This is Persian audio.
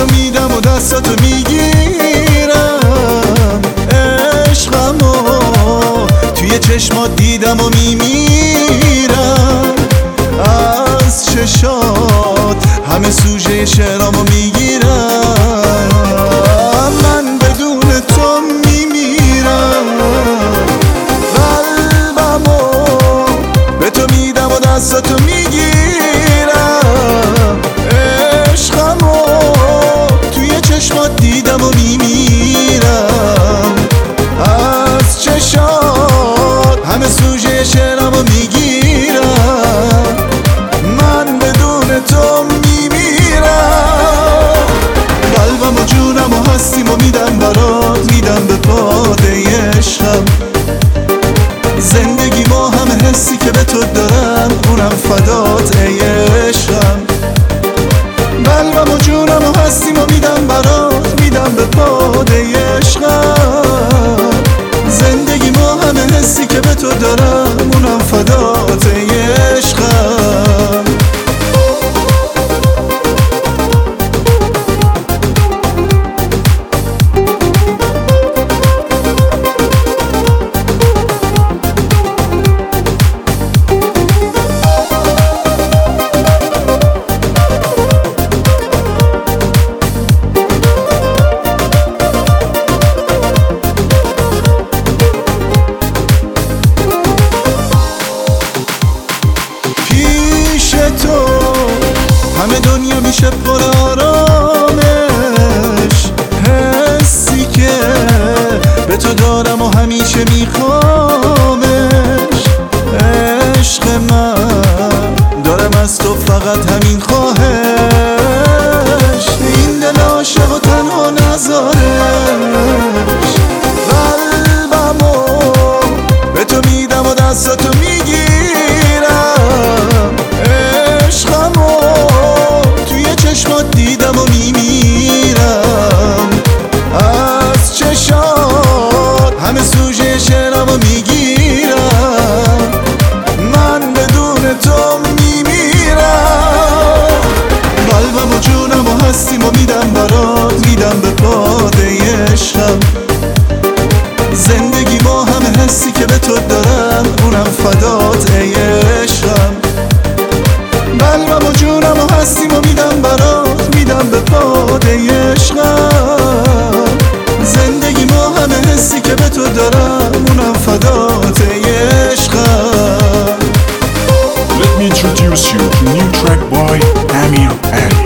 میدم و دستاتو میگیرم، عشقمو توی چشمات دیدم و میمیرم، از چشات همه سوژه شعرامو میگیرم، من بدون تو میمیرم، قلبمو به تو میدم و دستاتو میگیرم، عشقمو توی چشمات دیدم و میمیرم، از چشات همه سوژه شعرامو میگیرم، من بدون تو میمیرم، قلبم و جونم و هستیم و میدم برات، میدم به باده عشقم، زندگی ما همه حسی که به تو دارم اونم فدات ای عشقم، قلبم و جونم و هستیم و میدم برات، میدم به باده عشقم، زندگی ما همه حسی که به تو دارم اونم فدات ای عشقم. تو همه دنیا میشه پر آرامش، حسی که به تو دارم و همیشه میخوامش، عشق من دارم از تو فقط همین خواهش، این دل عاشق و تنها نذارش، قلبمو به تو میدم و دستاتو میگیرم، عشقمو توی چشمات دیدم و میمیرم، از چشات همه سوژه شعرامو میگیرم، من بدون تو میمیرم، قلبم و جونم و هستیم و میدم برات، میدم به باده عشقم، زندگی ما همه حسی که به تو دارم اونم فدات ای عشقم، قلبم و جونم و هستیم و میدم برات، میدم به باده عشقم، زندگی ما همه حسی که به تو دارم اونم فدات ای عشقم. Let me introduce you to new track by Amir L.